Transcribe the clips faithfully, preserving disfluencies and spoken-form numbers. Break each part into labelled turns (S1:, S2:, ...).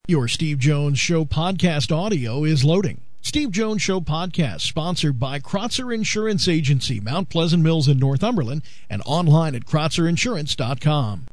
S1: Your Steve Jones Show podcast audio is loading. Steve Jones Show podcast, sponsored by Krotzer Insurance Agency, Mount Pleasant Mills in Northumberland, and online at krotzer insurance dot com.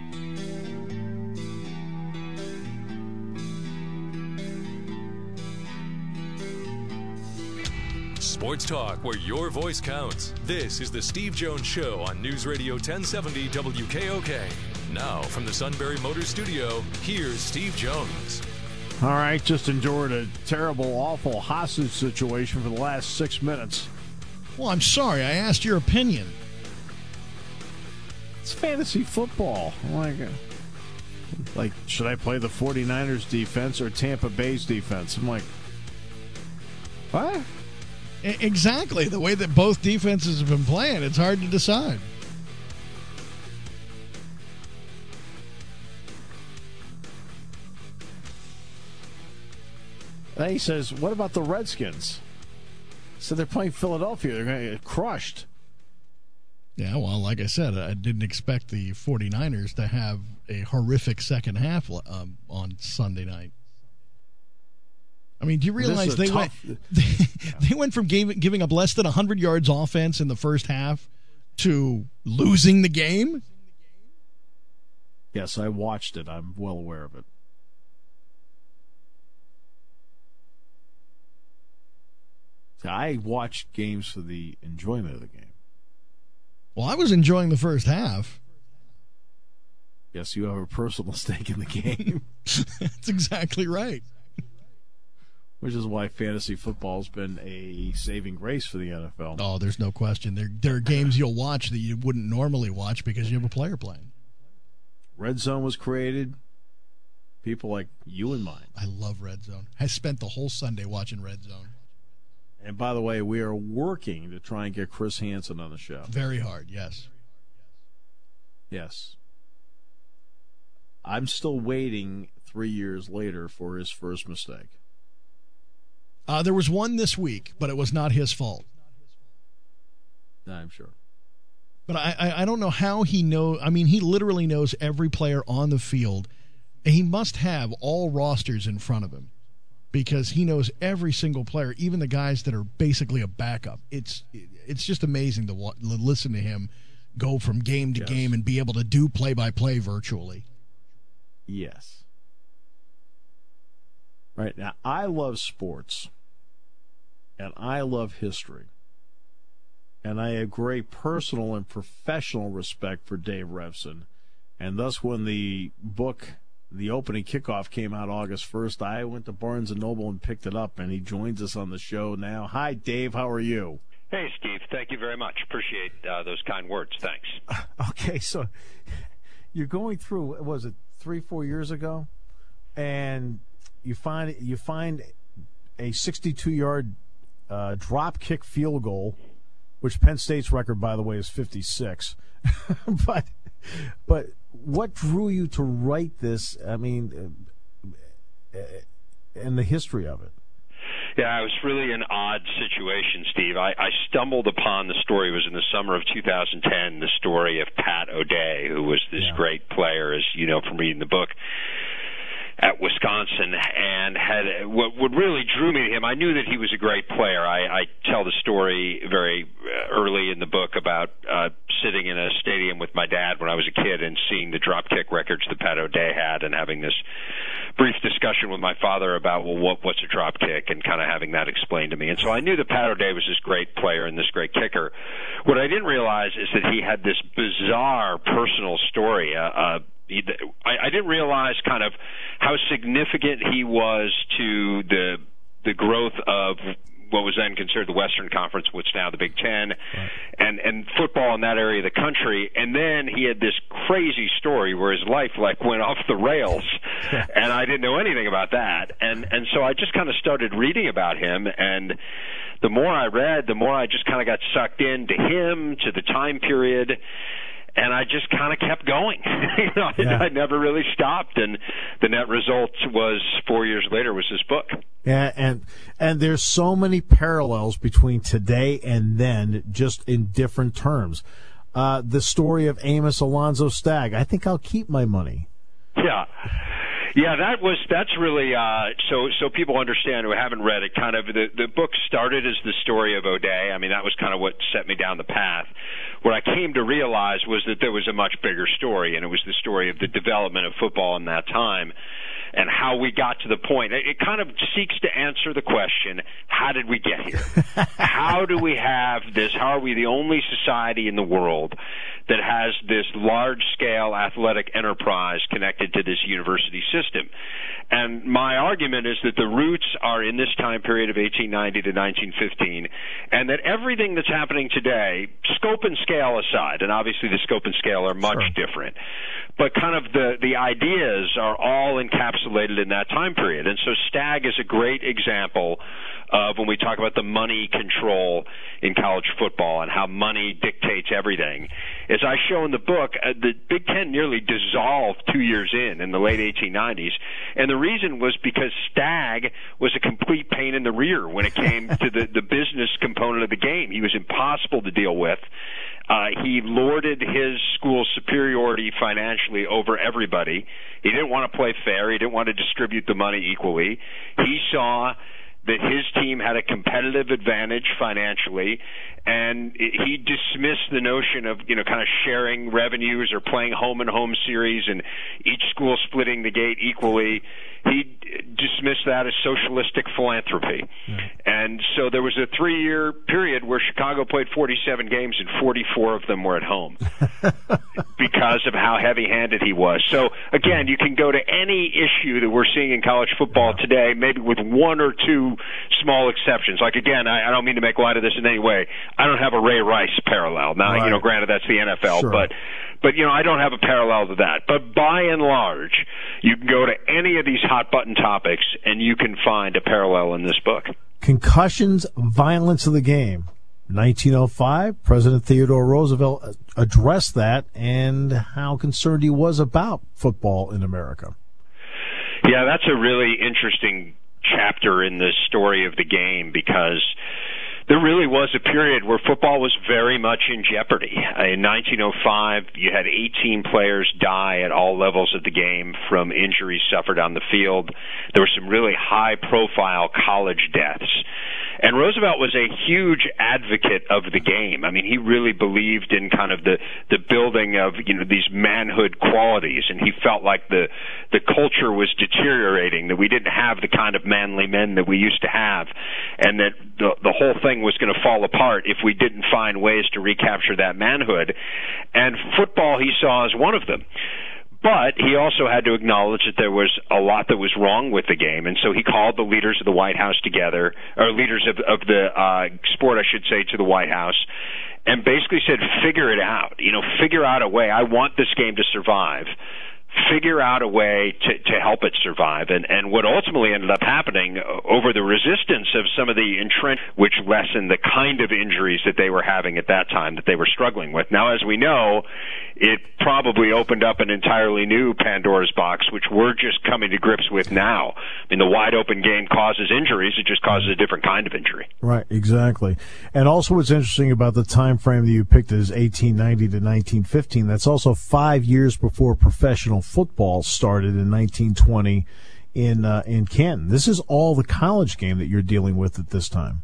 S2: Sports talk where your voice counts. This is the Steve Jones Show on News Radio ten seventy W K O K. Now, from the Sunbury Motors Studio, here's Steve Jones.
S3: All right, just endured a terrible, awful hostage situation for the last six minutes.
S1: Well, I'm sorry. I asked your opinion.
S3: It's fantasy football. Like, like, should I play the 49ers defense or Tampa Bay's defense? I'm like, what?
S1: Exactly. The way that both defenses have been playing, it's hard to decide.
S3: Then he says, what about the Redskins? So they're playing Philadelphia. They're going to get crushed.
S1: Yeah, well, like I said, I didn't expect the 49ers to have a horrific second half um, on Sunday night. I mean, do you realize they went, they, they went from gave, giving up less than one hundred yards offense in the first half to losing the game?
S3: Yes, I watched it. I'm well aware of it. I watched games for the enjoyment of the game.
S1: Well, I was enjoying the first half.
S3: Yes, you have a personal stake in the game.
S1: That's exactly right.
S3: Which is why fantasy football's been a saving grace for the N F L.
S1: Oh, there's no question. There, there are games you'll watch that you wouldn't normally watch because you have a player playing.
S3: Red Zone was created. People like you and mine.
S1: I love Red Zone. I spent the whole Sunday watching Red Zone.
S3: And by the way, we are working to try and get Chris Hansen on the show.
S1: Very hard, yes.
S3: Yes. I'm still waiting three years later for his first mistake.
S1: Uh, there was one this week, but it was not his fault.
S3: I'm sure.
S1: But I, I, I don't know how he knows. I mean, he literally knows every player on the field. And he must have all rosters in front of him, because he knows every single player, even the guys that are basically a backup. It's it's just amazing to wa- listen to him go from game to
S3: yes.
S1: game and be able to do play-by-play virtually.
S3: Yes. Right now, I love sports, and I love history, and I have great personal and professional respect for Dave Revson, and thus when the book, the opening kickoff, came out August first, I went to Barnes and Noble and picked it up, and he joins us on the show now. Hi, Dave. How are you?
S4: Hey, Steve. Thank you very much. Appreciate uh, those kind words. Thanks.
S3: Okay, so you're going through, what was it, three, four years ago, and you find you find a sixty-two-yard uh, drop kick field goal, which Penn State's record, by the way, is fifty-six. but but what drew you to write this? I mean, uh, and the history of it.
S4: Yeah, it was really an odd situation, Steve. I, I stumbled upon the story. It was in the summer of two thousand ten, the story of Pat O'Day, who was this yeah. great player, as you know from reading the book, at Wisconsin, and had what, what really drew me to him. I knew that he was a great player. I, I tell the story very early in the book about uh, sitting in a stadium with my dad when I was a kid and seeing the drop kick records that Pat O'Day had, and having this brief discussion with my father about, well, what, what's a drop kick, and kind of having that explained to me. And so I knew that Pat O'Day was this great player and this great kicker. What I didn't realize is that he had this bizarre personal story. Uh, uh, I, I didn't realize kind of how significant he was to the the growth of what was then considered the Western Conference, what's now the Big Ten, right. and and football in that area of the country. And then he had this crazy story where his life like went off the rails, and I didn't know anything about that. And and so I just kind of started reading about him, and the more I read, the more I just kind of got sucked into him, to the time period. And I just kind of kept going. you know, yeah. I, I never really stopped, and the net result was four years later was this book.
S3: Yeah, and and there's so many parallels between today and then, just in different terms. Uh, the story of Amos Alonzo Stagg. I think I'll keep my money.
S4: Yeah. Yeah, that was that's really uh, so so people understand who haven't read it. Kind of the the book started as the story of O'Day. I mean, that was kind of what set me down the path. What I came to realize was that there was a much bigger story, and it was the story of the development of football in that time and how we got to the point. It, it kind of seeks to answer the question, how did we get here? How do we have this? How are we the only society in the world that has this large-scale athletic enterprise connected to this university system? And my argument is that the roots are in this time period of eighteen ninety to nineteen fifteen, and that everything that's happening today, scope and scale aside, and obviously the scope and scale are much sure. different, but kind of the, the ideas are all encapsulated in that time period. And so Stagg is a great example of when we talk about the money control in college football and how money dictates everything. As I show in the book, uh, the Big Ten nearly dissolved two years in, in the late eighteen nineties, and the reason was because Stagg was a complete pain in the rear when it came to the, the business component of the game. He was impossible to deal with. Uh, he lorded his school's superiority financially over everybody. He didn't want to play fair. He didn't want to distribute the money equally. He saw that his team had a competitive advantage financially, and he dismissed the notion of, you know, kind of sharing revenues or playing home and home series and each school splitting the gate equally. He dismissed that as socialistic philanthropy. Mm. And so there was a three-year period where Chicago played forty-seven games and forty-four of them were at home because of how heavy-handed he was. So, again, you can go to any issue that we're seeing in college football yeah. today, maybe with one or two small exceptions. Like, again, I, I don't mean to make light of this in any way. I don't have a Ray Rice parallel. Now, right. you know, granted, that's the N F L,
S3: sure.
S4: but, but, you know, I don't have a parallel to that. But by and large, you can go to any of these hot-button topics, and you can find a parallel in this book.
S3: Concussions, violence of the game. nineteen oh five, President Theodore Roosevelt addressed that and how concerned he was about football in America.
S4: Yeah, that's a really interesting chapter in the story of the game because there really was a period where football was very much in jeopardy. In nineteen oh five, you had eighteen players die at all levels of the game from injuries suffered on the field. There were some really high-profile college deaths. And Roosevelt was a huge advocate of the game. I mean, he really believed in kind of the, the building of, you know, these manhood qualities, and he felt like the the culture was deteriorating, that we didn't have the kind of manly men that we used to have, and that the, the whole thing was going to fall apart if we didn't find ways to recapture that manhood. And football he saw as one of them. But he also had to acknowledge that there was a lot that was wrong with the game, and so he called the leaders of the White House together, or leaders of, of the uh, sport, I should say, to the White House, and basically said, figure it out. You know, figure out a way. I want this game to survive. Figure out a way to, to help it survive. And, and what ultimately ended up happening over the resistance of some of the entrenched, which lessened the kind of injuries that they were having at that time that they were struggling with. Now, as we know, it probably opened up an entirely new Pandora's box, which we're just coming to grips with now. I mean, the wide-open game causes injuries. It just causes a different kind of injury.
S3: Right, exactly. And also what's interesting about the time frame that you picked is eighteen ninety to nineteen fifteen. That's also five years before professional football started in nineteen twenty in uh, in Canton. This is all the college game that you're dealing with at this time.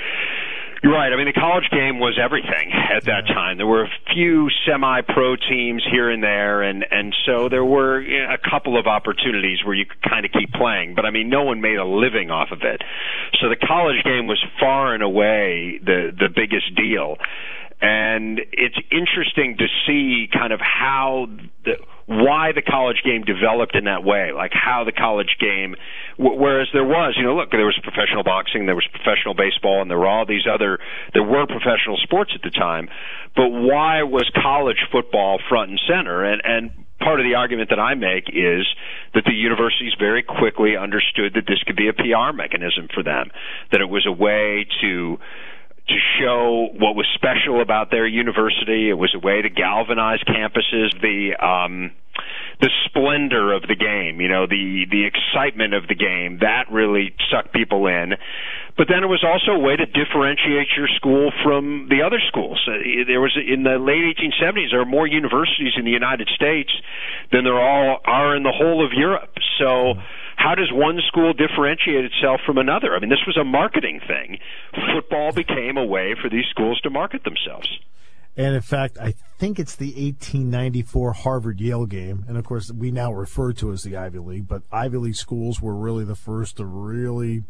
S4: You're right. I mean, the college game was everything at that time. There were a few semi-pro teams here and there, and, and so there were, you know, a couple of opportunities where you could kind of keep playing. But, I mean, no one made a living off of it. So the college game was far and away the, the biggest deal. And it's interesting to see kind of how the why the college game developed in that way, like how the college game, whereas there was, you know, look, there was professional boxing, there was professional baseball, and there were all these other, there were professional sports at the time, but why was college football front and center? And, and part of the argument that I make is that the universities very quickly understood that this could be a P R mechanism for them, that it was a way to to show what was special about their university. It was a way to galvanize campuses, the um, the splendor of the game, you know, the, the excitement of the game. That really sucked people in. But then it was also a way to differentiate your school from the other schools. Uh, there was in the late eighteen seventies, there are more universities in the United States than there all are in the whole of Europe. So how does one school differentiate itself from another? I mean, this was a marketing thing. Football became a way for these schools to market themselves.
S3: And, in fact, I think it's the eighteen ninety-four Harvard-Yale game. And, of course, we now refer to as the Ivy League. But Ivy League schools were really the first to really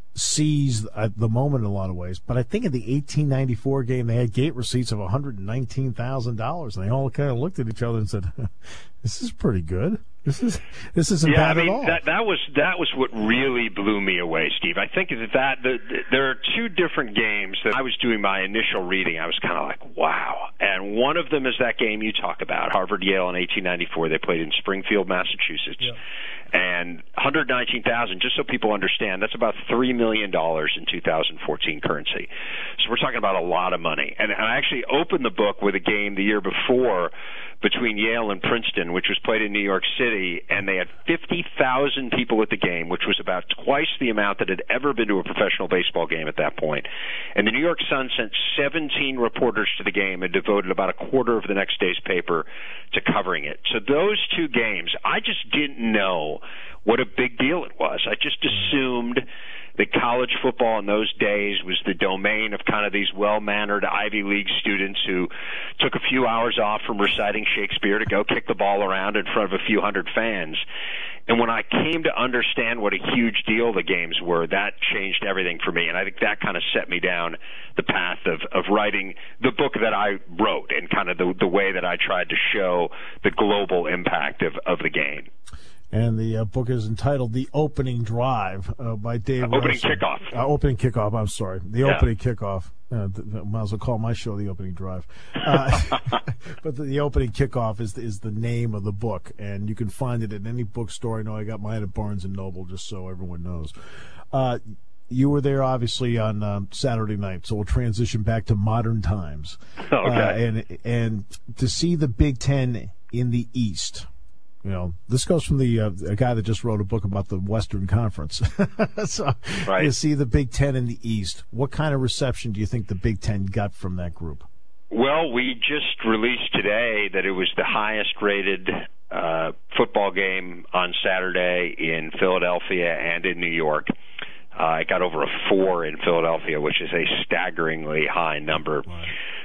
S3: seize at the moment in a lot of ways. But I think in the eighteen ninety-four game, they had gate receipts of one hundred nineteen thousand dollars. And they all kind of looked at each other and said, this is pretty good. This is this isn't
S4: yeah,
S3: bad
S4: I mean,
S3: at all.
S4: That, that was that was what really blew me away, Steve. I think that, that the, the, there are two different games that I was doing my initial reading. I was kind of like, wow. And one of them is that game you talk about, Harvard-Yale in eighteen ninety-four. They played in Springfield, Massachusetts. Yeah. And one hundred nineteen thousand, just so people understand, that's about three million dollars in two thousand fourteen currency. So we're talking about a lot of money. And, and I actually opened the book with a game the year before between Yale and Princeton, which was played in New York City, and they had fifty thousand people at the game, which was about twice the amount that had ever been to a professional baseball game at that point. And the New York Sun sent seventeen reporters to the game and devoted about a quarter of the next day's paper to covering it. So those two games, I just didn't know what a big deal it was. I just assumed that college football in those days was the domain of kind of these well-mannered Ivy League students who took a few hours off from reciting Shakespeare to go kick the ball around in front of a few hundred fans. And when I came to understand what a huge deal the games were, that changed everything for me. And I think that kind of set me down the path of, of writing the book that I wrote and kind of the, the way that I tried to show the global impact of, of the game.
S3: And the uh, book is entitled The Opening Drive uh, by Dave
S4: uh, Opening
S3: Wilson.
S4: Kickoff.
S3: Uh, opening Kickoff, I'm sorry. The
S4: yeah.
S3: Opening Kickoff. Uh, th- th- might as well call my show The Opening Drive. Uh, but the, the Opening Kickoff is, is the name of the book, and you can find it in any bookstore. I know I got mine at Barnes and Noble, just so everyone knows. Uh, you were there, obviously, on um, Saturday night, so we'll transition back to modern times.
S4: Okay.
S3: Uh, and, and to see the Big Ten in the East – you know, this goes from the uh, a guy that just wrote a book about the Western Conference. So
S4: right.
S3: You see the Big Ten in the East. What kind of reception do you think the Big Ten got from that group?
S4: Well, we just released today that it was the highest-rated uh, football game on Saturday in Philadelphia and in New York. Uh, it got over a four in Philadelphia, which is a staggeringly high number. Right.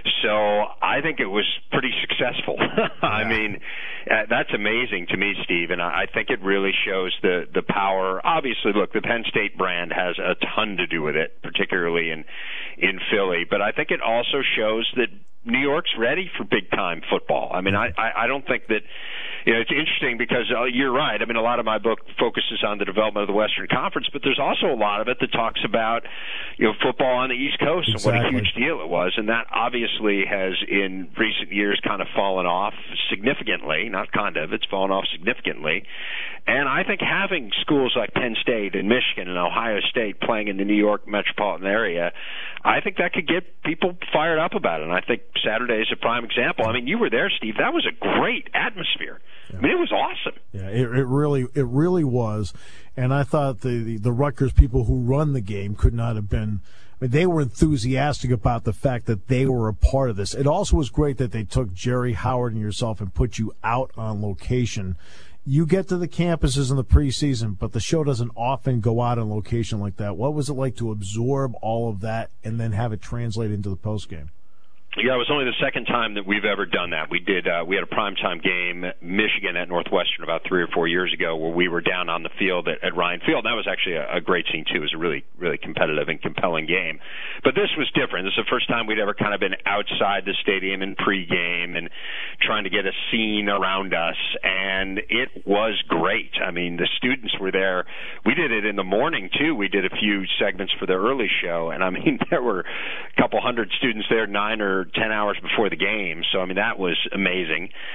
S4: So I think it was pretty successful. I
S3: Yeah.
S4: mean, uh, that's amazing to me, Steve, and I, I think it really shows the, the power. Obviously, look, the Penn State brand has a ton to do with it, particularly in, in Philly, but I think it also shows that New York's ready for big-time football. I mean, I, I, I don't think that, you know, it's interesting because uh, you're right. I mean, a lot of my book focuses on the development of the Western Conference, but there's also a lot of it that talks about, you know, football on the East Coast
S3: exactly.
S4: and what a huge deal it was. And that obviously has, in recent years, kind of fallen off significantly. Not kind of. It's fallen off significantly. And I think having schools like Penn State and Michigan and Ohio State playing in the New York metropolitan area, I think that could get people fired up about it. And I think Saturday is a prime example. I mean, you were there, Steve. That was a great atmosphere. Yeah. I mean, it was awesome.
S3: Yeah, it, it really, it really was. And I thought the, the the Rutgers people who run the game could not have been. I mean, they were enthusiastic about the fact that they were a part of this. It also was great that they took Jerry Howard and yourself and put you out on location. You get to the campuses in the preseason, but the show doesn't often go out on location like that. What was it like to absorb all of that and then have it translate into the postgame?
S4: Yeah, it was only the second time that we've ever done that. We did. Uh, we had a primetime game, Michigan at Northwestern, about three or four years ago, where we were down on the field at, at Ryan Field. That was actually a, a great scene too. It was a really, really competitive and compelling game. But this was different. This is the first time we'd ever kind of been outside the stadium in pregame and trying to get a scene around us, and it was great. I mean, the students were there. We did it in the morning too. We did a few segments for the early show, and I mean, there were a couple hundred students there, nine or ten hours before the game. So, I mean, that was amazing.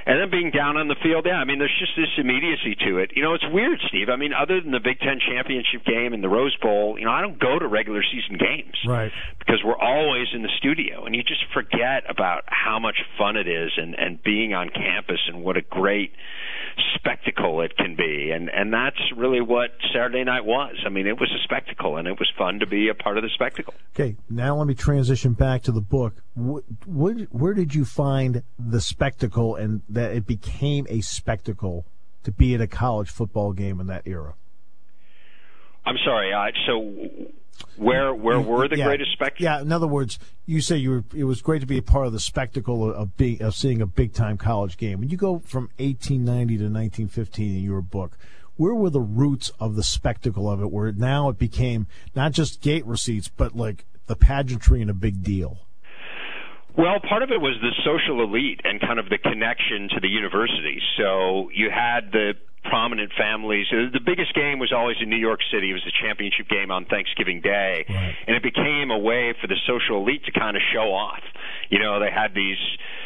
S4: And then being down on the field, yeah, I mean, there's just this immediacy to it. You know, it's weird, Steve. I mean, other than the Big Ten championship game and the Rose Bowl, you know, I don't go to regular season games.
S3: Right.
S4: Because we're always in the studio, and you just forget about how much fun it is and, and being on campus and what a great spectacle it can be. And, and that's really what Saturday night was. I mean, it was a spectacle, and it was fun to be a part of the spectacle.
S3: Okay, now let me transition back to the book. What, what, where did you find the spectacle and that it became a spectacle to be at a college football game in that era?
S4: I'm sorry. Uh, so where where were the
S3: yeah,
S4: greatest spectacles?
S3: Yeah. In other words, you say you were. It was great to be a part of the spectacle of being of seeing a big time college game. When you go from eighteen ninety to nineteen fifteen in your book, where were the roots of the spectacle of it? Where now it became not just gate receipts, but like the pageantry and a big deal.
S4: Well, part of it was the social elite and kind of the connection to the university. So you had the prominent families. The biggest game was always in New York City. It was the championship game on Thanksgiving Day.
S3: Right.
S4: And it became a way for the social elite to kind of show off. You know, they had these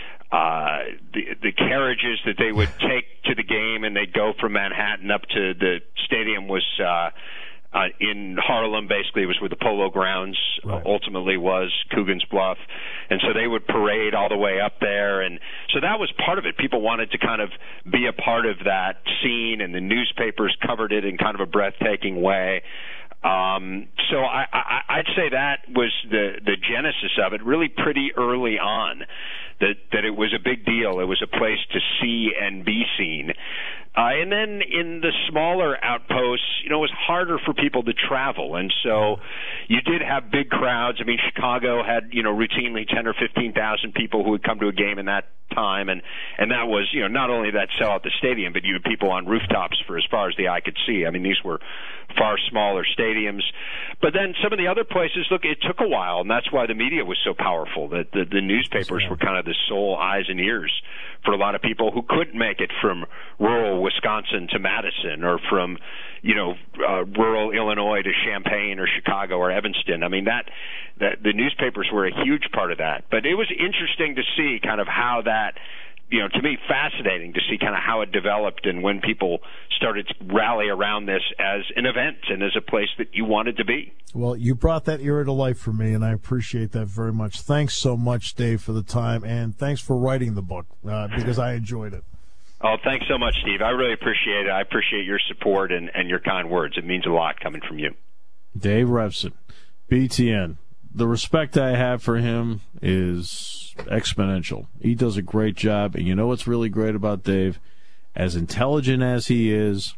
S4: uh the the carriages that they would take to the game, and they'd go from Manhattan up to the stadium was uh Uh, in Harlem. Basically, it was where the Polo Grounds
S3: right.
S4: uh, ultimately was, Coogan's Bluff. And so they would parade all the way up there. And so that was part of it. People wanted to kind of be a part of that scene, and the newspapers covered it in kind of a breathtaking way. Um, so I, I, I'd say that was the, the genesis of it, really pretty early on, that, that it was a big deal. It was a place to see and be seen. Uh, and then in the smaller outposts, you know, it was harder for people to travel. And so you did have big crowds. I mean, Chicago had, you know, routinely ten or fifteen thousand people who would come to a game in that time. And, and that was, you know, not only that sell out the stadium, but you had people on rooftops for as far as the eye could see. I mean, these were far smaller stadiums. But then some of the other places, look, it took a while, and that's why the media was so powerful, that the, the newspapers were kind of the sole eyes and ears for a lot of people who couldn't make it from rural Wisconsin to Madison, or from, you know, uh, rural Illinois to Champaign or Chicago or Evanston. I mean, that, that the newspapers were a huge part of that. But it was interesting to see kind of how that, you know, to me, fascinating to see kind of how it developed and when people started to rally around this as an event and as a place that you wanted to be.
S3: Well, you brought that era to life for me, and I appreciate that very much. Thanks so much, Dave, for the time, and thanks for writing the book, uh, because I enjoyed it.
S4: Oh, thanks so much, Steve. I really appreciate it. I appreciate your support and, and your kind words. It means a lot coming from you.
S5: Dave Revsine, B T N. The respect I have for him is exponential. He does a great job, and you know what's really great about Dave? As intelligent as he is,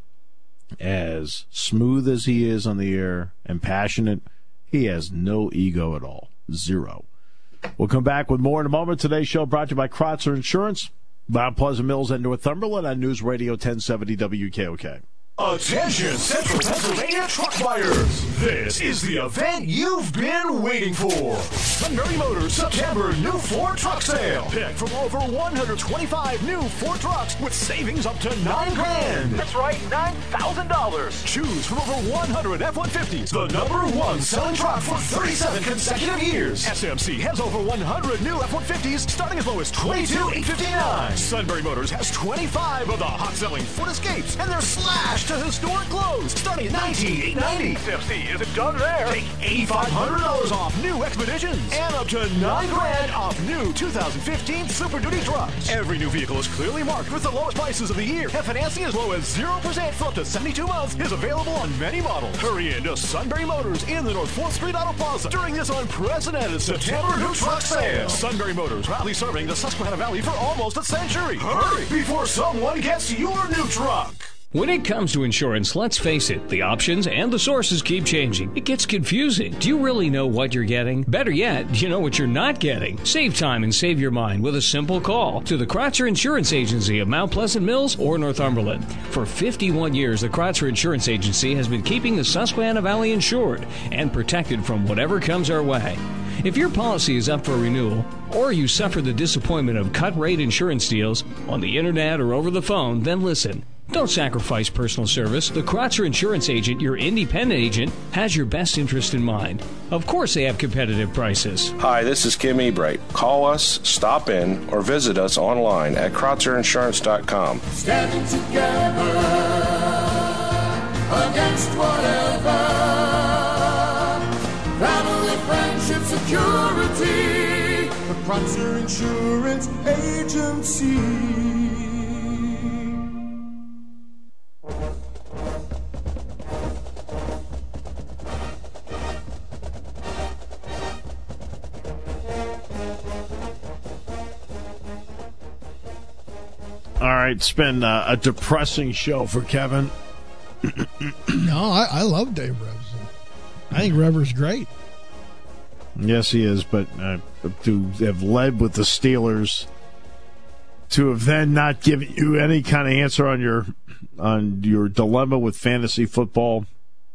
S5: as smooth as he is on the air, and passionate, he has no ego at all. Zero. We'll come back with more in a moment. Today's show brought to you by Kreutzer Insurance, Mount Pleasant Mills and Northumberland on News Radio ten seventy W K O K.
S6: Attention, Central Pennsylvania truck buyers! This is the event you've been waiting for. Sunbury Motors September New Ford Truck Sale. Pick from over one hundred twenty-five new Ford trucks with savings up to nine grand. That's right, nine thousand dollars. Choose from over one hundred F one fifties, the number one selling truck for thirty-seven consecutive years. S M C has over one hundred new F one fifties starting as low as twenty-two thousand eight hundred fifty-nine. Sunbury Motors has twenty-five of the hot-selling Ford Escapes, and they're slashed to historic lows, starting at nineteen thousand eight hundred ninety dollars. S M C isn't done there. Take eight thousand five hundred dollars off new Expeditions and up to nine grand off new two thousand fifteen Super Duty trucks. Every new vehicle is clearly marked with the lowest prices of the year, and financing as low as zero percent for up to seventy-two months is available on many models. Hurry into Sunbury Motors in the North fourth Street Auto Plaza during this unprecedented September new truck sale. Sunbury Motors, proudly serving the Susquehanna Valley for almost a century. Hurry before someone gets your new truck.
S7: When it comes to insurance, let's face it, the options and the sources keep changing. It gets confusing. Do you really know what you're getting? Better yet, do you know what you're not getting? Save time and save your mind with a simple call to the Kreutzer Insurance Agency of Mount Pleasant Mills or Northumberland. For fifty-one years, the Kreutzer Insurance Agency has been keeping the Susquehanna Valley insured and protected from whatever comes our way. If your policy is up for renewal, or you suffer the disappointment of cut-rate insurance deals on the internet or over the phone, then listen. Don't sacrifice personal service. The Kratzer Insurance Agent, your independent agent, has your best interest in mind. Of course they have competitive prices.
S8: Hi, this is Kim Ebright. Call us, stop in, or visit us online at Kratzer Insurance dot com.
S9: Standing together against whatever. Family, friendship, security. The Kratzer Insurance Agency.
S5: All right, it's been uh, a depressing show for Kevin.
S1: No, I, I love Dave Revson. I think Rever's great.
S5: Yes, he is, but uh, to have led with the Steelers, to have then not given you any kind of answer on your on your dilemma with fantasy football,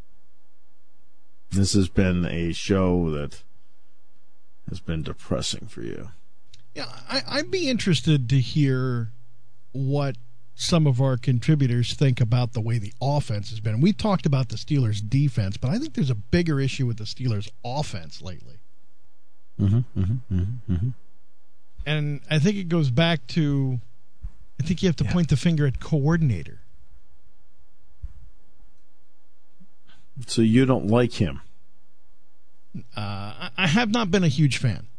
S5: this has been a show that has been depressing for you.
S1: Yeah, I, I'd be interested to hear what some of our contributors think about the way the offense has been. We talked about the Steelers' defense, but I think there's a bigger issue with the Steelers' offense lately.
S5: Mm-hmm, mm-hmm, mm-hmm, mm-hmm.
S1: And I think it goes back to, I think you have to yeah. point the finger at coordinator.
S5: So you don't like him?
S1: Uh, I have not been a huge fan.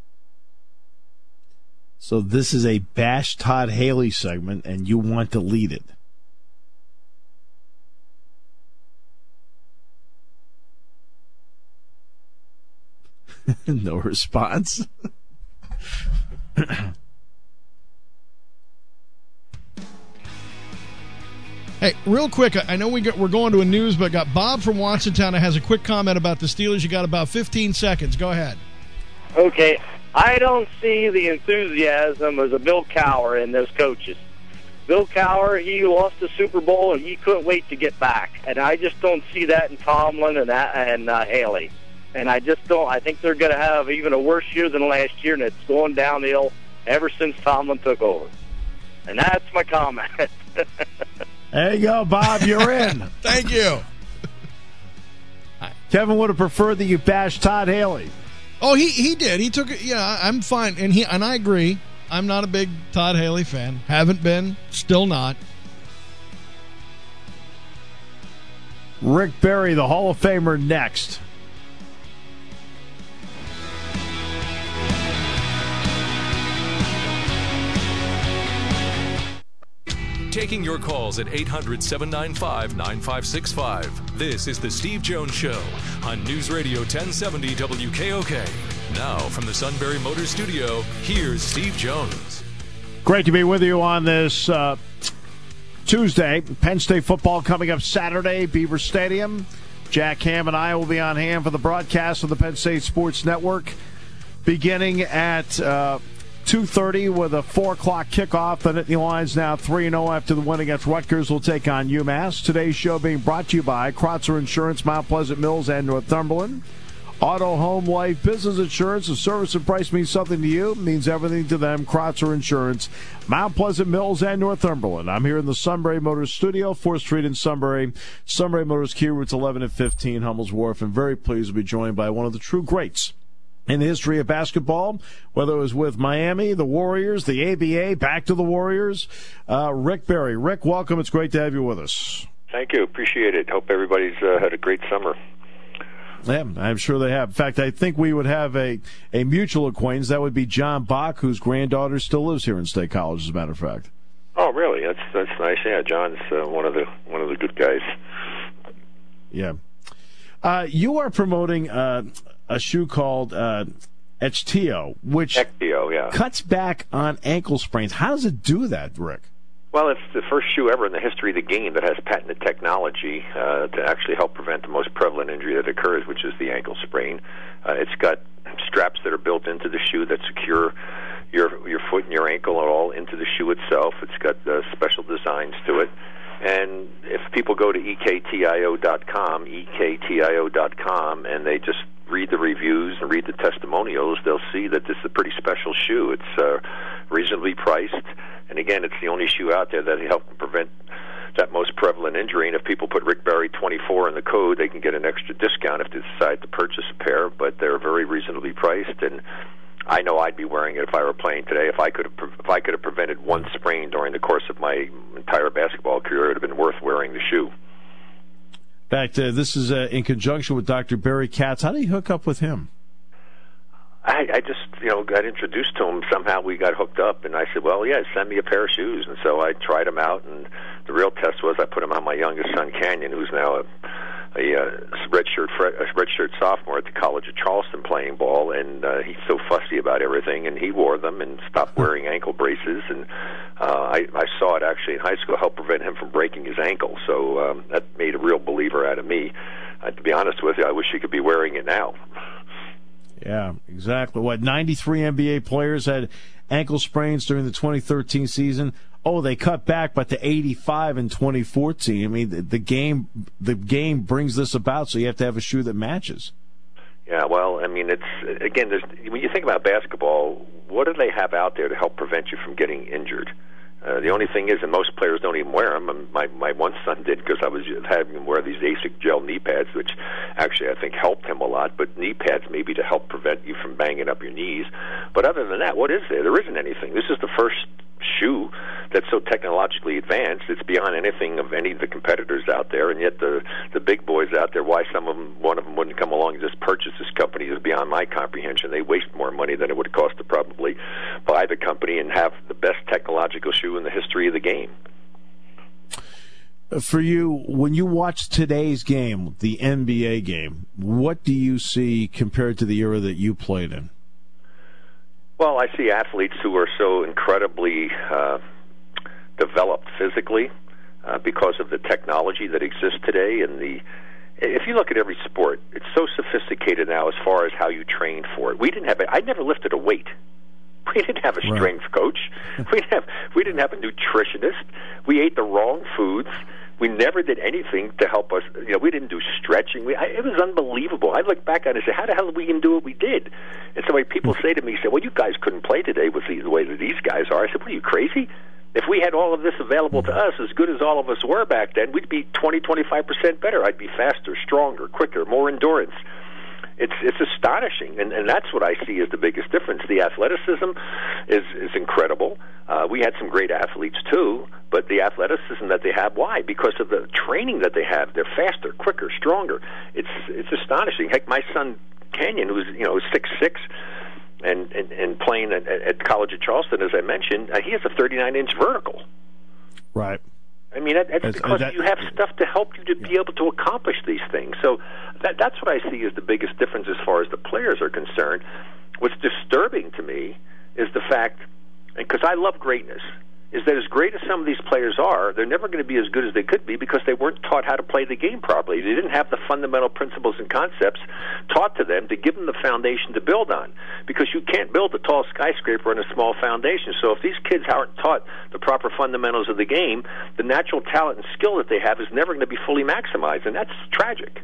S5: So this is a Bash Todd Haley segment, and you want to lead it. No response.
S1: Hey, real quick, I know we got, we're going to a news, but got Bob from Watsontown that has a quick comment about the Steelers. You got about fifteen seconds. Go ahead.
S10: Okay. I don't see the enthusiasm as a Bill Cowher in those coaches. Bill Cowher, he lost the Super Bowl, and he couldn't wait to get back. And I just don't see that in Tomlin and that, and uh, Haley. And I just don't. I think they're going to have even a worse year than last year, and it's going downhill ever since Tomlin took over. And that's my comment.
S5: There you go, Bob. You're in.
S1: Thank you.
S5: Kevin would have preferred that you bash Todd Haley.
S1: Oh, he he did. He took it. Yeah, I'm fine, and he and I agree. I'm not a big Todd Haley fan. Haven't been. Still not.
S5: Rick Barry, the Hall of Famer, next.
S2: Taking your calls at eight hundred, seven nine five, nine five six five. This is the Steve Jones Show on News Radio ten seventy W K O K. Now, from the Sunbury Motors Studio, here's Steve Jones.
S5: Great to be with you on this uh, Tuesday. Penn State football coming up Saturday, Beaver Stadium. Jack Ham and I will be on hand for the broadcast of the Penn State Sports Network beginning at Uh, two thirty with a four o'clock kickoff. The Nittany Lions now three and oh after the win against Rutgers will take on UMass. Today's show being brought to you by Kratzer Insurance, Mount Pleasant Mills, and Northumberland. Auto, home, life, business insurance. If service and price means something to you, means everything to them. Kratzer Insurance, Mount Pleasant Mills, and Northumberland. I'm here in the Sunbury Motors Studio, fourth Street in Sunbury. Sunbury Motors, Key Routes eleven and fifteen, Hummel's Wharf. And very pleased to be joined by one of the true greats in the history of basketball, whether it was with Miami, the Warriors, the A B A, back to the Warriors, uh, Rick Barry. Rick, welcome. It's great to have you with us.
S11: Thank you. Appreciate it. Hope everybody's uh, had a great summer.
S5: Yeah, I'm sure they have. In fact, I think we would have a, a mutual acquaintance. That would be John Bach, whose granddaughter still lives here in State College, as a matter of fact.
S11: Oh, really? That's that's nice. Yeah, John's uh, one of the one of the good guys.
S5: Yeah. Uh, you are promoting uh, a shoe called uh, Ectio, which
S11: Ectio, yeah.
S5: cuts back on ankle sprains. How does it do that, Rick?
S11: Well, it's the first shoe ever in the history of the game that has patented technology uh, to actually help prevent the most prevalent injury that occurs, which is the ankle sprain. Uh, it's got straps that are built into the shoe that secure your your foot and your ankle all into the shoe itself. It's got uh, special designs to it. And if people go to E K T I O dot com, E K T I O dot com, and they just read the reviews and read the testimonials, they'll see that this is a pretty special shoe. It's uh, reasonably priced. And again, it's the only shoe out there that helps prevent that most prevalent injury. And if people put Rick Barry twenty-four in the code, they can get an extra discount if they decide to purchase a pair, but they're very reasonably priced. And I know I'd be wearing it if I were playing today. If I could have, if I could have prevented one sprain during the course of my entire basketball career, it would have been worth wearing the shoe.
S5: In fact, uh, this is uh, in conjunction with Doctor Barry Katz. How did you hook up with him?
S11: I, I just, you know, got introduced to him. Somehow we got hooked up, and I said, well, yeah, send me a pair of shoes. And so I tried them out, and the real test was I put them on my youngest son, Canyon, who's now a, a, a redshirt a redshirt sophomore at the College of Charleston playing ball, and uh, he's so fussy about everything, and he wore them and stopped wearing ankle braces. And uh, I, I saw it actually in high school help prevent him from breaking his ankle, so um, that made a real believer out of me. Uh, to be honest with you, I wish he could be wearing it now.
S5: Yeah, exactly. What, ninety-three N B A players had ankle sprains during the twenty thirteen season? Oh, they cut back, but to eighty-five in twenty fourteen. I mean, the, the game, the game brings this about, so you have to have a shoe that matches.
S11: Yeah, well, I mean, it's again, there's, when you think about basketball, what do they have out there to help prevent you from getting injured? Uh, the only thing is, and most players don't even wear them. And my my one son did because I was having him wear these ASIC gel knee pads, which actually I think helped him a lot. But knee pads maybe to help prevent you from banging up your knees. But other than that, what is there? There isn't anything. This is the first shoe that's so technologically advanced. It's beyond anything of any of the competitors out there. And yet the the big boys out there, why some of them, one of them wouldn't come along and just purchase this company is beyond my comprehension. They waste more money than it would cost to probably buy the company and have the best technological shoe in the history of the game.
S5: For you, when you watch today's game, the N B A game, what do you see compared to the era that you played in?
S11: Well, I see athletes who are so incredibly uh, developed physically uh, because of the technology that exists today. And the if you look at every sport, it's so sophisticated now as far as how you train for it. We didn't have. A, I never lifted a weight. We didn't have a strength right. coach. We didn't have. We didn't have a nutritionist. We ate the wrong foods. We never did anything to help us. You know, we didn't do stretching. We, I, it was unbelievable. I look back on it and say, how the hell did we even do what we did? And so when people say to me, say, well, you guys couldn't play today with the, the way that these guys are. I said, what are you, crazy? If we had all of this available to us, as good as all of us were back then, we'd be twenty, twenty-five percent better. I'd be faster, stronger, quicker, more endurance. It's it's astonishing, and, and that's what I see as the biggest difference. The athleticism is is incredible. Uh, we had some great athletes too, but the athleticism that they have, why? Because of the training that they have. They're faster, quicker, stronger. It's it's astonishing. Heck, my son Canyon, who's you know six six, and, and and playing at, at College of Charleston, as I mentioned, uh, he has a thirty-nine inch vertical.
S5: Right.
S11: I mean, that, that's
S5: as,
S11: because
S5: that,
S11: you have stuff to help you to be able to accomplish these things. So that, that's what I see as the biggest difference as far as the players are concerned. What's disturbing to me is the fact, because I love greatness, is that as great as some of these players are, they're never going to be as good as they could be because they weren't taught how to play the game properly. They didn't have the fundamental principles and concepts taught to them to give them the foundation to build on, because you can't build a tall skyscraper on a small foundation. So if these kids aren't taught the proper fundamentals of the game, the natural talent and skill that they have is never going to be fully maximized, and that's tragic.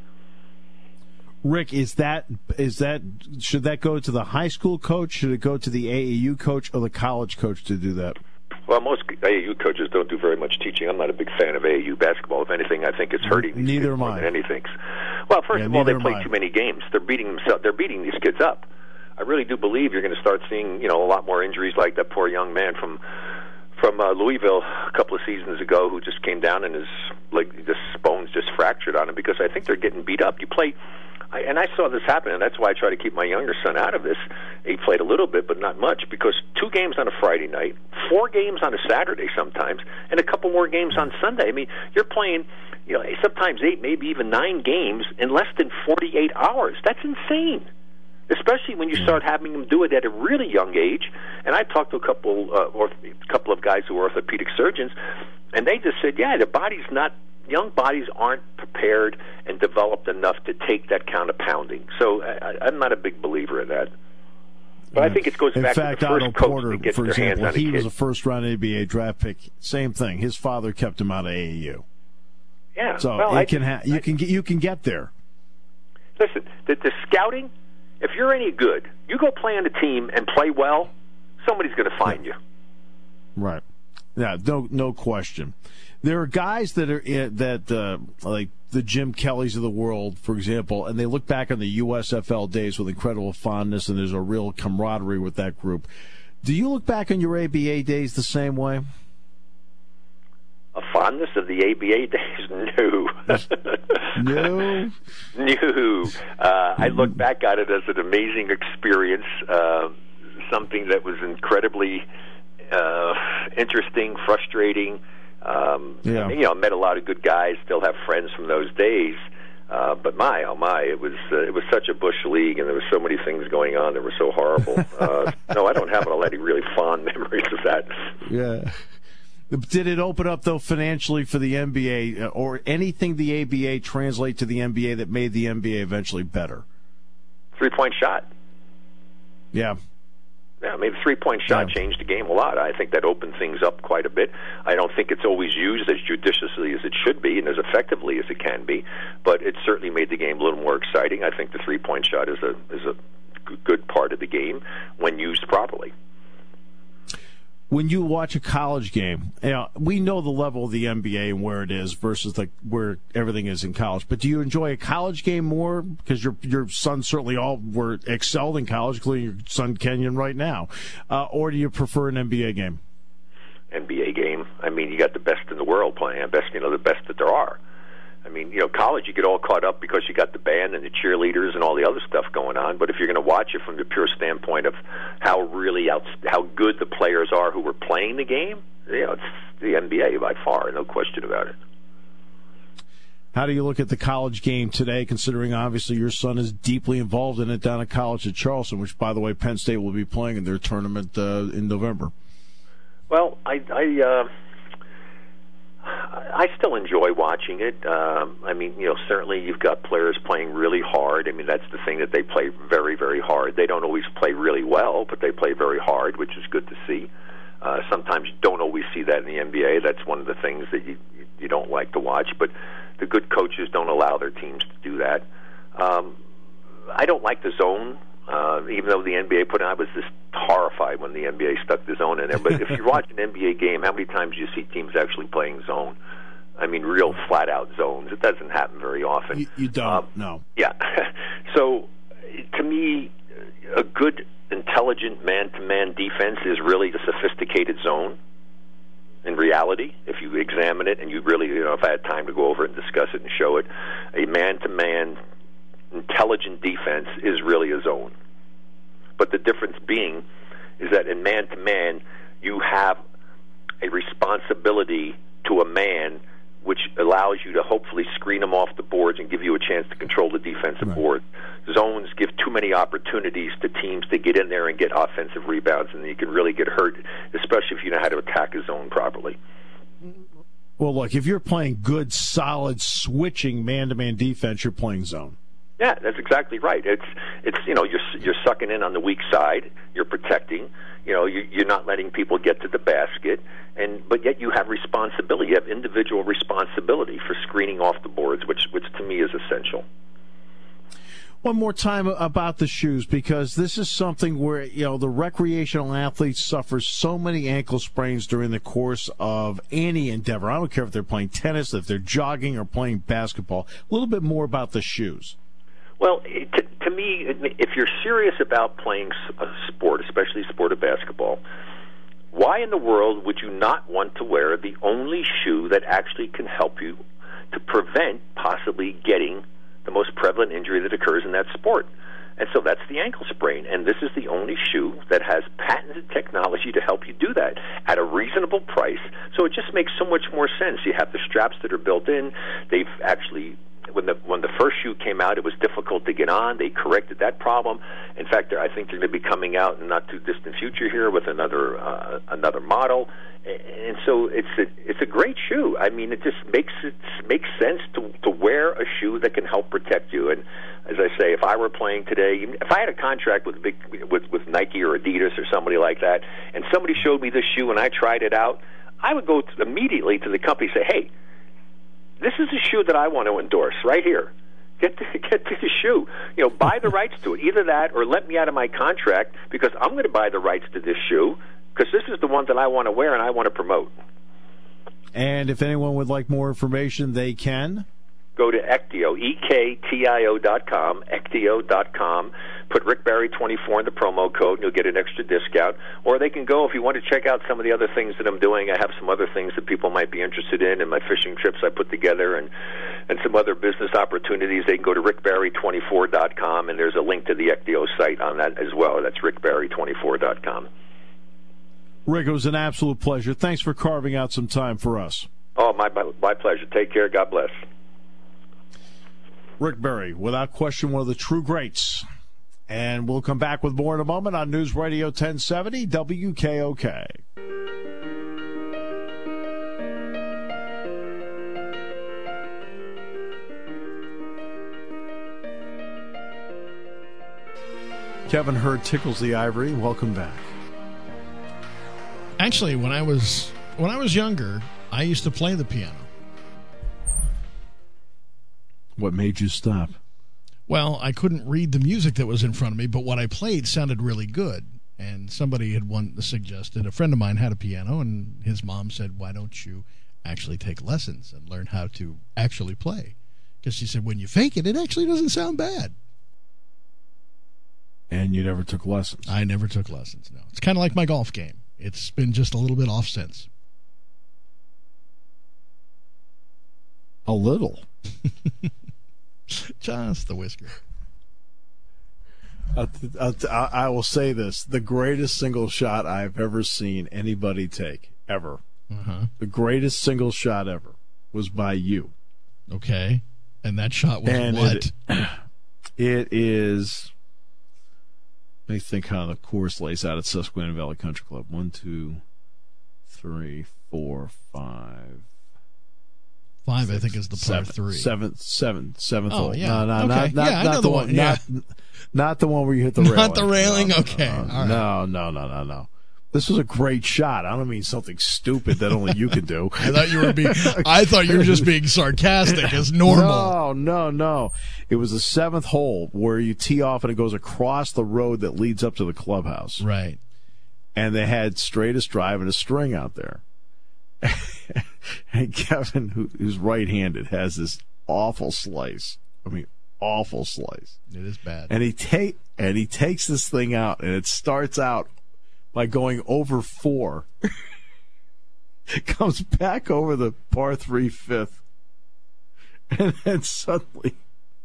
S5: Rick, is that is that should that go to the high school coach? Should it go to the A A U coach or the college coach to do that?
S11: Well, most A A U coaches don't do very much teaching. I'm not a big fan of A A U basketball. If anything, I think it's hurting these
S5: neither
S11: kids more than anything. Well, first
S5: yeah,
S11: of all, they play
S5: mine.
S11: too many games. They're beating themselves. They're beating these kids up. I really do believe you're going to start seeing, you know, a lot more injuries like that poor young man from from uh, Louisville a couple of seasons ago who just came down and his like this bones just fractured on him because I think they're getting beat up. You play. I, and I saw this happen, and that's why I try to keep my younger son out of this. He played a little bit, but not much, because two games on a Friday night, four games on a Saturday sometimes, and a couple more games on Sunday. I mean, you're playing, you know, sometimes eight, maybe even nine games in less than forty-eight hours. That's insane, especially when you start having them do it at a really young age. And I talked to a couple, uh, or a couple of guys who are orthopedic surgeons, and they just said, yeah, the body's not. Young bodies aren't prepared and developed enough to take that kind of pounding. So I, I'm not a big believer in that. But yeah. I think it goes
S5: in
S11: back
S5: fact,
S11: to the first
S5: Otto
S11: coach
S5: Porter,
S11: to get
S5: for
S11: their
S5: example,
S11: hands on
S5: he
S11: a
S5: was
S11: kid.
S5: a first-round N B A draft pick. Same thing. His father kept him out of A A U.
S11: Yeah.
S5: So
S11: well,
S5: it
S11: I,
S5: can ha- you I, can get you can get there.
S11: Listen, the, the scouting. If you're any good, you go play on a team and play well. Somebody's going to find
S5: yeah.
S11: you.
S5: Right. Yeah. No. No question. There are guys that are in, that uh, like the Jim Kellys of the world, for example, and they look back on the U S F L days with incredible fondness, and there's a real camaraderie with that group. Do you look back on your A B A days the same way?
S11: A fondness of the A B A days? No.
S5: No?
S11: No. Uh, I look back at it as an amazing experience, uh, something that was incredibly uh, interesting, frustrating. Um,
S5: yeah.
S11: You know, I met a lot of good guys, still have friends from those days. Uh, but my, oh my, it was uh, it was such a bush league, and there were so many things going on that were so horrible. Uh, no, I don't have any really fond memories of that.
S5: Yeah. Did it open up, though, financially for the N B A, or anything the A B A translate to the N B A that made the N B A eventually better?
S11: Three-point shot.
S5: Yeah.
S11: Yeah, I mean, the three-point shot
S5: yeah.
S11: changed the game a lot. I think that opened things up quite a bit. I don't think it's always used as judiciously as it should be and as effectively as it can be, but it certainly made the game a little more exciting. I think the three-point shot is a is a good part of the game when used properly.
S5: When you watch a college game, you know, we know the level of the N B A and where it is versus like where everything is in college. But do you enjoy a college game more? Because your your sons certainly all were excelled in college, including your son Kenyon right now. Uh, or do you prefer an N B A game?
S11: N B A game. I mean, you got the best in the world playing. Best, you know, the best that there are. I mean, you know, college you get all caught up because you got the band and the cheerleaders and all the other stuff going on. But if you're going to watch it from the pure standpoint of how really out, how good the players are who were playing the game, you know, it's the N B A by far, no question about it.
S5: How do you look at the college game today, considering obviously your son is deeply involved in it down at college at Charleston, which, by the way, Penn State will be playing in their tournament uh, in November?
S11: Well, I... I uh I still enjoy watching it. Um, I mean, you know, certainly you've got players playing really hard. I mean, that's the thing, that they play very, very hard. They don't always play really well, but they play very hard, which is good to see. Uh, sometimes you don't always see that in the N B A. That's one of the things that you you don't like to watch. But the good coaches don't allow their teams to do that. Um, I don't like the zone. Uh, even though the N B A put in, I was just horrified when the N B A stuck the zone in there. But if you watch an N B A game, how many times do you see teams actually playing zone? I mean, real flat-out zones. It doesn't happen very often.
S5: You, you don't, um, no.
S11: Yeah. So, to me, a good, intelligent man-to-man defense is really the sophisticated zone. In reality, if you examine it, and you really, you know, if I had time to go over it and discuss it and show it, a man-to-man intelligent defense is really a zone. But the difference being is that in man-to-man, you have a responsibility to a man which allows you to hopefully screen them off the boards and give you a chance to control the defensive right. board. Zones give too many opportunities to teams to get in there and get offensive rebounds, and you can really get hurt, especially if you know how to attack a zone properly.
S5: Well, look, if you're playing good, solid, switching man-to-man defense, you're playing zone.
S11: Yeah, that's exactly right. It's it's you know you're you're sucking in on the weak side. You're protecting. You know you, you're not letting people get to the basket, and but yet you have responsibility. You have individual responsibility for screening off the boards, which which to me is essential.
S5: One more time about the shoes, because this is something where, you know, the recreational athlete suffers so many ankle sprains during the course of any endeavor. I don't care if they're playing tennis, if they're jogging, or playing basketball. A little bit more about the shoes.
S11: Well, to, to me, if you're serious about playing a sport, especially the sport of basketball, why in the world would you not want to wear the only shoe that actually can help you to prevent possibly getting the most prevalent injury that occurs in that sport? And so that's the ankle sprain. And this is the only shoe that has patented technology to help you do that at a reasonable price. So it just makes so much more sense. You have the straps that are built in. They've actually... When the when the first shoe came out, it was difficult to get on. They corrected that problem. In fact, I think they're going to be coming out in the not too distant future here with another uh, another model. And so it's a it's a great shoe. I mean, it just makes it makes sense to to wear a shoe that can help protect you. And as I say, if I were playing today, if I had a contract with big with with Nike or Adidas or somebody like that, and somebody showed me this shoe and I tried it out, I would go to, immediately to the company and say, hey, this is a shoe that I want to endorse right here. Get the, get the shoe. You know, buy the rights to it. Either that or let me out of my contract, because I'm going to buy the rights to this shoe because this is the one that I want to wear and I want to promote.
S3: And if anyone would like more information, they can
S11: go to Ectio, E K T I O dot com, Ectio dot com. Put Rick Barry twenty-four in the promo code, and you'll get an extra discount. Or they can go, if you want to check out some of the other things that I'm doing, I have some other things that people might be interested in, and my fishing trips I put together, and, and some other business opportunities. They can go to Rick Barry twenty-four dot com, and there's a link to the Ectio site on that as well. That's Rick Barry twenty-four dot com.
S3: Rick, it was an absolute pleasure. Thanks for carving out some time for us.
S11: Oh, my, my, my pleasure. Take care. God bless.
S3: Rick Barry, without question, one of the true greats. And we'll come back with more in a moment on News Radio ten seventy W K O K. Kevin Hurd tickles the ivory. Welcome back.
S1: Actually, when I was when I was younger, I used to play the piano.
S3: What made you stop?
S1: Well, I couldn't read the music that was in front of me, but what I played sounded really good. And somebody had one suggested, a friend of mine had a piano, and his mom said, why don't you actually take lessons and learn how to actually play? Because she said, when you fake it, it actually doesn't sound bad.
S3: And you never took lessons?
S1: I never took lessons, no. It's kind of like my golf game. It's been just a little bit off since.
S3: A little?
S1: Just the whisker.
S3: I'll, I'll, I will say this. The greatest single shot I've ever seen anybody take, ever.
S1: Uh-huh.
S3: The greatest single shot ever was by you.
S1: Okay. And that shot was
S3: and
S1: what?
S3: It, it is, let me think how the course lays out at Susquehanna Valley Country Club. One, two, three, four, five.
S1: Five, I think, is the par
S3: seven,
S1: three.
S3: Seventh, seventh, seventh
S1: oh,
S3: hole.
S1: Yeah.
S3: No, no,
S1: okay.
S3: not, not,
S1: yeah,
S3: not the one.
S1: one. Yeah.
S3: Not, not the one where you hit the railing.
S1: Not the railing?
S3: No, no,
S1: okay.
S3: No,
S1: All right.
S3: no, no, no, no, no. This was a great shot. I don't mean something stupid that only you can do.
S1: I thought you were being. I thought you were just being sarcastic as normal.
S3: No, no, no. It was the seventh hole where you tee off and it goes across the road that leads up to the clubhouse.
S1: Right.
S3: And they had straightest drive and a string out there. And Kevin, who, who's right-handed, has this awful slice. I mean, awful slice.
S1: It is bad.
S3: And he take and he takes this thing out, and it starts out by going over four. Comes back over the par three fifth, and then suddenly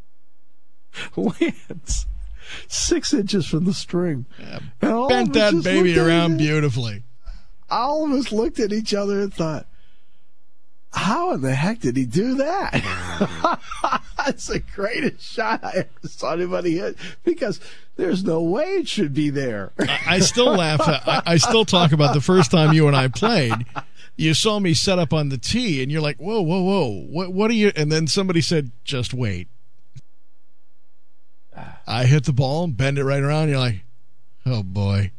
S3: lands six inches from the string.
S1: Yeah, bent that baby around beautifully.
S3: All of us looked at each other and thought, how in the heck did he do that? That's the greatest shot I ever saw anybody hit, because there's no way it should be there.
S1: I, I still laugh. At, I, I still talk about the first time you and I played. You saw me set up on the tee, and you're like, whoa, whoa, whoa. What, what are you? And then somebody said, just wait. I hit the ball, bend it right around. And you're like, oh, boy.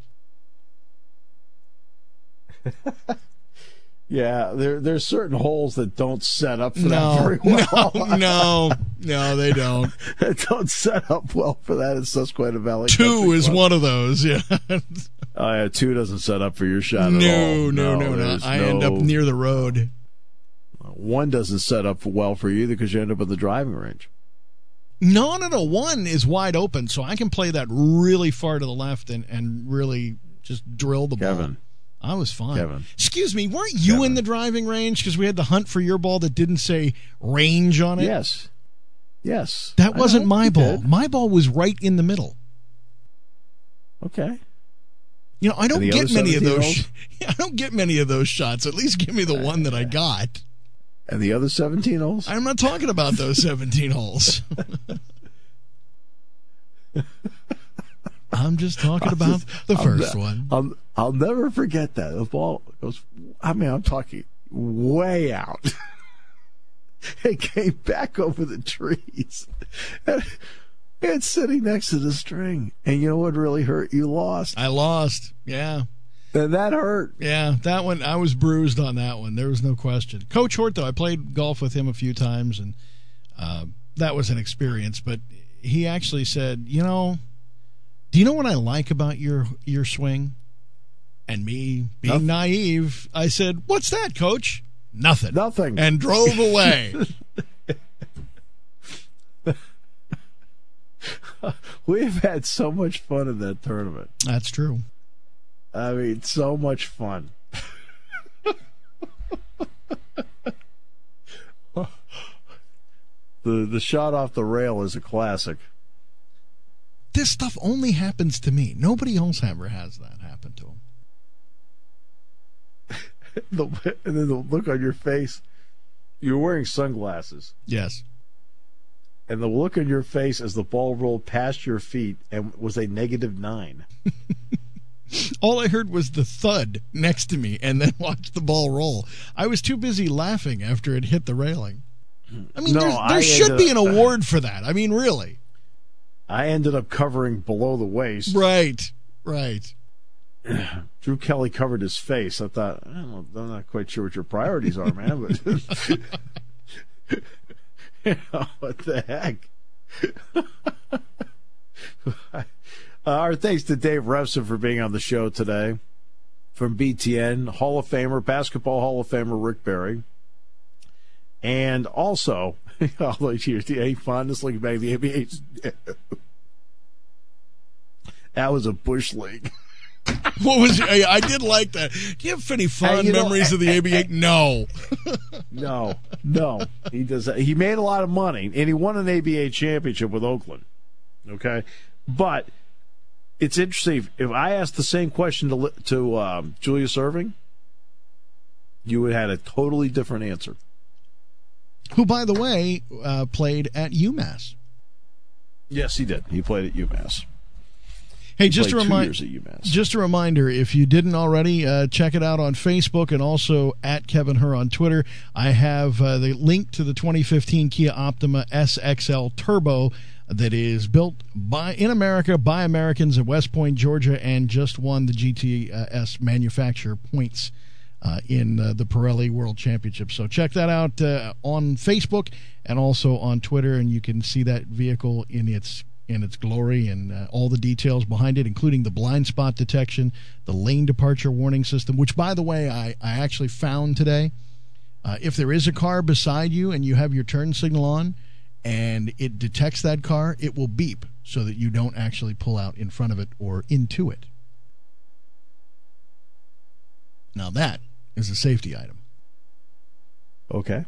S3: Yeah, there there's certain holes that don't set up for
S1: no,
S3: that very well.
S1: No, no, no, they don't.
S3: They don't set up well for that in Susquehanna Valley.
S1: Two is one of those, yeah.
S3: Oh, yeah, two doesn't set up for your shot
S1: no,
S3: at all.
S1: No, no, no, no. I
S3: no,
S1: end up near the road.
S3: One doesn't set up well for you either, because you end up at the driving range.
S1: No, no, no. One is wide open, so I can play that really far to the left and, and really just drill the ball.
S3: Kevin.
S1: I was fine.
S3: Kevin.
S1: Excuse me, weren't you
S3: Kevin.
S1: in the driving range? Because we had the hunt for your ball that didn't say range on it?
S3: Yes. Yes.
S1: That wasn't my ball.
S3: Did.
S1: My ball was right in the middle.
S3: Okay.
S1: You know, I don't get many of those.
S3: Sh-
S1: I don't get many of those shots. At least give me the one that I got.
S3: And the other seventeen holes?
S1: I'm not talking about those seventeen holes. I'm just talking about just, the first
S3: I'll,
S1: one.
S3: I'll, I'll never forget that. The ball goes, I mean, I'm talking way out. It came back over the trees. And it's sitting next to the string. And you know what really hurt? You lost.
S1: I lost, yeah.
S3: And that hurt.
S1: Yeah, that one, I was bruised on that one. There was no question. Coach Hort, though, I played golf with him a few times, and uh, that was an experience. But he actually said, you know, do you know what I like about your your swing? And me being
S3: Nothing.
S1: naive, I said, what's that, Coach? Nothing.
S3: Nothing.
S1: And drove away.
S3: We've had so much fun in that tournament.
S1: That's true.
S3: I mean, so much fun. the the shot off the rail is a classic.
S1: This stuff only happens to me. Nobody else ever has that happen to them.
S3: the, and then the look on your face. You're wearing sunglasses.
S1: Yes.
S3: And the look on your face as the ball rolled past your feet and was a negative nine.
S1: All I heard was the thud next to me and then watched the ball roll. I was too busy laughing after it hit the railing. I mean,
S3: no,
S1: there
S3: I
S1: should be
S3: up,
S1: an award for that. I mean, really.
S3: I ended up covering below the waist.
S1: Right, right.
S3: Drew Kelly covered his face. I thought, I don't know, I'm not quite sure what your priorities are, man, but you know, what the heck? uh, our thanks to Dave Revson for being on the show today. From B T N, Hall of Famer, Basketball Hall of Famer Rick Barry. And also, although here's the A fondness looking back at the N B A. That was a Bush League.
S1: What was? I, I did like that. Do you have any fond
S3: hey,
S1: memories
S3: know,
S1: of the A B A? No.
S3: no, no. He does. He made a lot of money, and he won an A B A championship with Oakland. Okay, but it's interesting. If I asked the same question to to um, Julius Erving, you would have had a totally different answer.
S1: Who, by the way, uh, played at UMass.
S3: Yes, he did. He played at UMass.
S1: Hey,
S3: he
S1: just a reminder. Just a reminder, if you didn't already, uh, check it out on Facebook and also at Kevin Herr on Twitter. I have uh, the link to the twenty fifteen Kia Optima S X L Turbo that is built by in America by Americans at West Point, Georgia, and just won the G T S manufacturer points uh, in uh, the Pirelli World Championship. So check that out uh, on Facebook and also on Twitter, and you can see that vehicle in its in its glory and uh, all the details behind it, including the blind spot detection, the lane departure warning system, which, by the way, I, I actually found today. Uh, if there is a car beside you and you have your turn signal on and it detects that car, it will beep so that you don't actually pull out in front of it or into it. Now that is a safety item.
S3: Okay.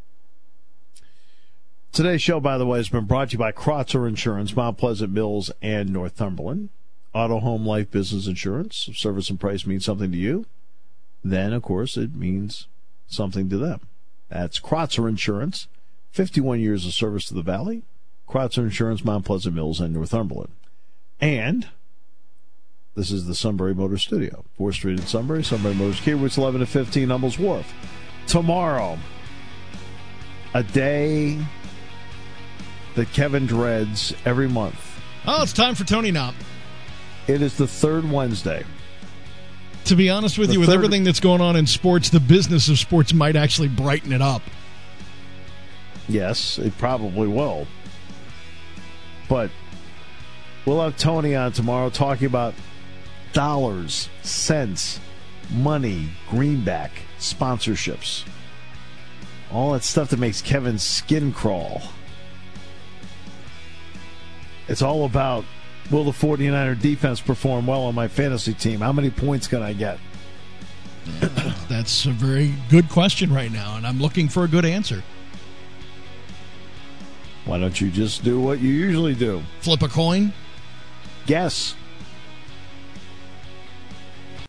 S3: Today's show, by the way, has been brought to you by Kreutzer Insurance, Mount Pleasant Mills, and Northumberland. Auto, home, life, business insurance. If service and price mean something to you, then, of course, it means something to them. That's Kreutzer Insurance, fifty-one years of service to the Valley. Kreutzer Insurance, Mount Pleasant Mills, and Northumberland. And this is the Sunbury Motor Studio, fourth Street in Sunbury, Sunbury Motors, Key Routes eleven to fifteen, Hummel's Wharf. Tomorrow, a day that Kevin dreads every month.
S1: Oh, it's time for Tony Knopp.
S3: It is the third Wednesday.
S1: To be honest with
S3: the
S1: you, with
S3: third...
S1: everything that's going on in sports, the business of sports might actually brighten it up.
S3: Yes, it probably will. But we'll have Tony on tomorrow talking about dollars, cents, money, greenback, sponsorships. All that stuff that makes Kevin's skin crawl. It's all about, will the 49er defense perform well on my fantasy team? How many points can I get?
S1: Yeah, that's a very good question right now, and I'm looking for a good answer.
S3: Why don't you just do what you usually do?
S1: Flip a coin?
S3: Guess.